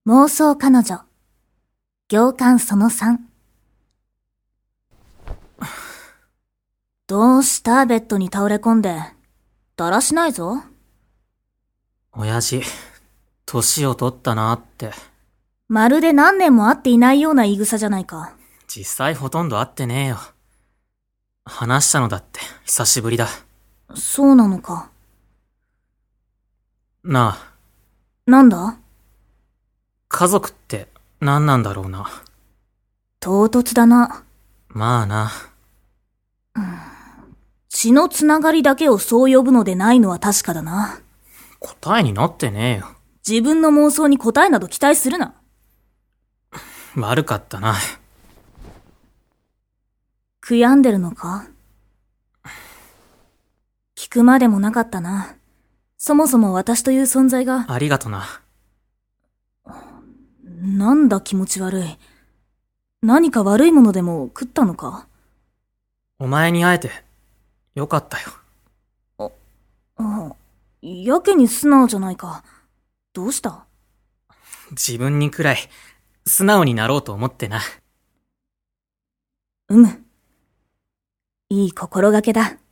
妄想彼女。行間その3。どうしたベッドに倒れ込んで。だらしないぞ。 親父、年を取ったなって。 まるで何年も会っていないような言い草じゃないか。 実際ほとんど会ってねえよ。話したのだって久しぶりだ。 そうなのか。 なあ。 なんだ？ 家族って何なんだろうな。 唐突だな。 まあな。 血のつながりだけをそう呼ぶのでないのは確かだな。 答えになってねえよ。 自分の妄想に答えなど期待するな。 悪かったな。 悔やんでるのか？聞くまでもなかったな。そもそも私という存在が。 ありがとな。 なんだ気持ち悪い。何か悪いものでも食ったのか？ お前に会えてよかったよ。 やけに素直じゃないか。どうした？ 自分にくらい素直になろうと思ってな。 いい心がけだ。